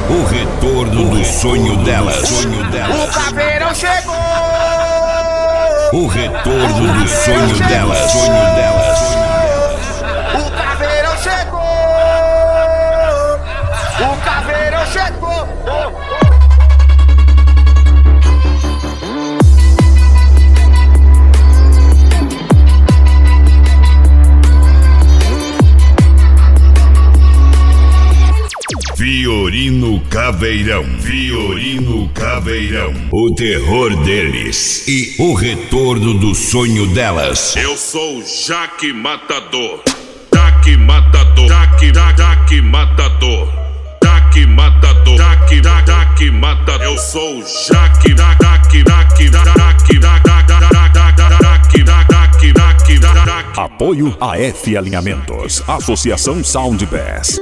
O retorno do sonho delas. O caveirão chegou. O retorno do sonho delas. O caveirão chegou. O caveirão chegou. Fiorino Caveirão. O terror deles e o retorno do sonho delas. Eu sou o Jaque Matador. Jaque Matador. Jaque Matador. Jaque Matador. Jaque Matador. Eu sou o Jaque. Apoio a F Alinhamentos, Associação Sound Bass.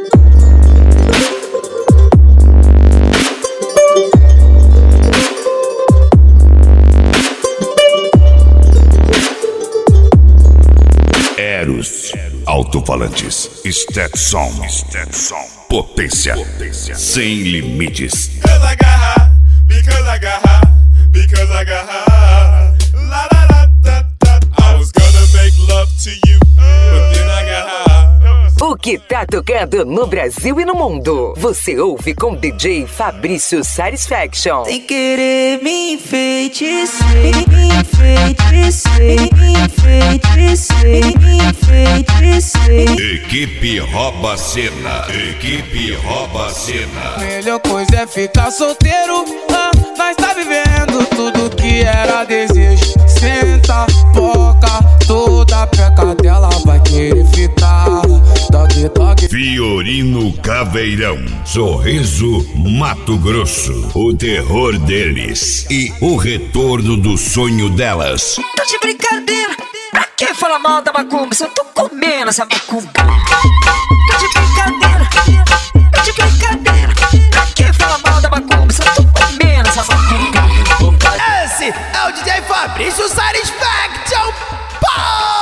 Eros, alto-falantes, Stetson, potência, sem limites. Because I got high, because I got high. La la la da da. I was gonna make love to you, but then I got high. O que tá tocando no Brasil e no mundo? Você ouve com DJ Fabrício Satisfaction. Sem querer me enfeitiçar. Equipe rouba cena. Melhor coisa é ficar solteiro. Nós tá vivendo tudo que era desejo. Senta, boca, toda peca dela vai querer ficar. Toque. Fiorino Caveirão, Sorriso, Mato Grosso. O terror deles e o retorno do sonho delas. Tô de brincadeira. Pra que falar mal da macumba se eu tô comendo essa macumba? Tô de brincadeira. Pra que falar mal da macumba se eu tô comendo essa macumba? Esse é o DJ Fabrício Satisfaction.